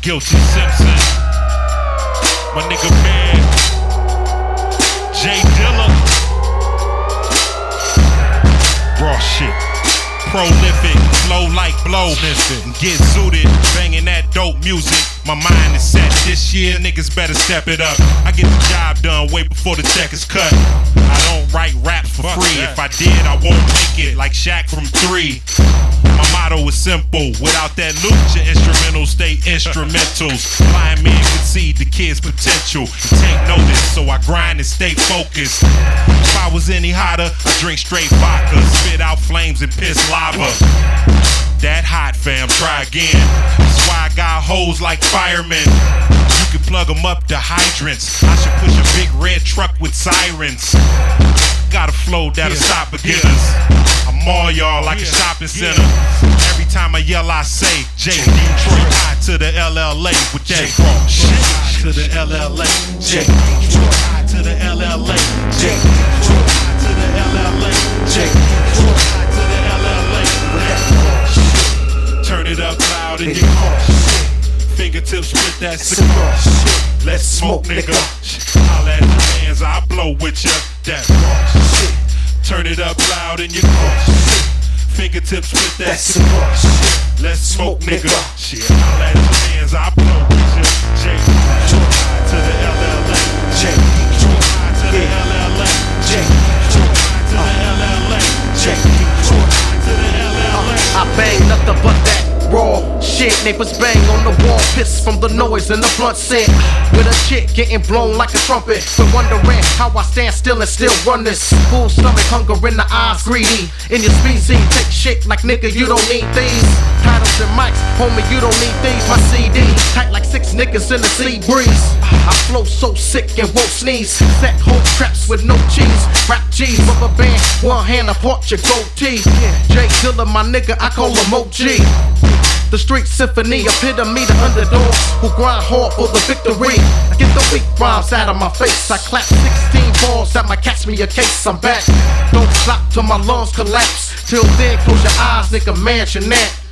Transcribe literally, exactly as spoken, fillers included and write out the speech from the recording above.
Guilty Simpson, my nigga man, Jay Dilla, raw shit, prolific, flow like blow, get zooted, banging that dope music. My mind is set this year, niggas better step it up. I get the job done way before the check is cut. I don't write raps for free. If I did, I won't make it like Shaq from three. My motto is simple. Without that loot, your instrumentals stay instrumentals. Blind men concede the kid's potential. Take notice, so I grind and stay focused. If I was any hotter, I drink straight vodka, spit out flames and piss lava. That hot, fam, try again. That's why I got hoes like firemen. You can plug them up to hydrants. I should push a big red truck with sirens. Got a flow that'll stop beginners. I maul y'all like a shopping center. Every time I yell, I say J Detroit high to the L L A with that raw shit. To the L L A, J Detroit high to the L L A, J Detroit high to the L L A, J Detroit high to the L L A with that raw shit. Turn it up loud in your car. Fingertips with that cigar. Let's smoke, nigga. Holla at the hands, I blow with ya. That raw shit. Turn it up loud in your car. Fingertips with that cigar. Let's smoke, nigga. Shit, holla at the hands, I blow with ya. J to the L L A. J to the L L A. J to the L L A. J to the L L A. I bang nothing but that raw shit. Neighbors bang on the wall, piss from the noise and the blunt scent. With a chick getting blown like a trumpet, but wondering how I stand still and still run this. Full stomach, hunger in the eyes, greedy. In your species, take shit like nigga, you don't need these. Titles and mics, homie, you don't need these. My C D, tight like six niggas in the sea breeze. I flow so sick and won't sneeze. Set whole traps with no cheese. Rap G's, rubber band, one hand apart your goatee. Jay Dilla, my nigga, I call him O G. The street symphony, epitome, the underdogs who grind hard for the victory. I get the weak rhymes out of my face. I clap sixteen balls that might catch me a case. I'm back. Don't stop till my lungs collapse. Till then, close your eyes, nigga, mansion that.